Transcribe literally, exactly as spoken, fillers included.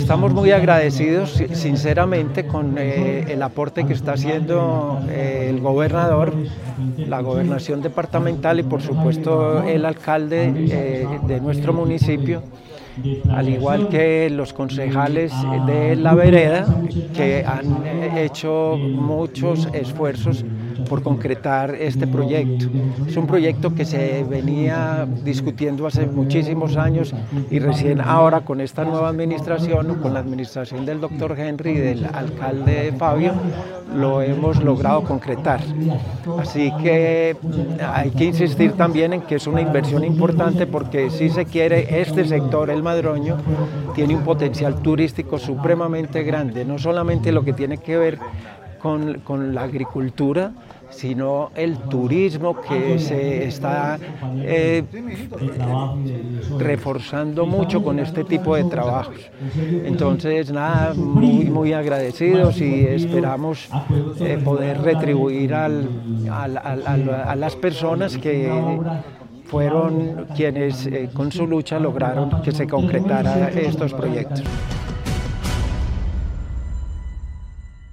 estamos muy agradecidos sinceramente con eh, el aporte que está haciendo eh, el gobernador, la gobernación departamental y por supuesto el alcalde eh, de nuestro municipio, al igual que los concejales de La Vereda, que han hecho muchos esfuerzos por concretar este proyecto. Es un proyecto que se venía discutiendo hace muchísimos años y recién ahora con esta nueva administración, con la administración del doctor Henry y del alcalde Fabio, lo hemos logrado concretar. Así que hay que insistir también en que es una inversión importante porque si se quiere, este sector, el Madroño, tiene un potencial turístico supremamente grande, no solamente lo que tiene que ver con, con la agricultura, sino el turismo que se está eh, reforzando mucho con este tipo de trabajos. Entonces, nada, muy, muy agradecidos y esperamos eh, poder retribuir al, al, al, al, a las personas que fueron quienes eh, con su lucha lograron que se concretaran estos proyectos.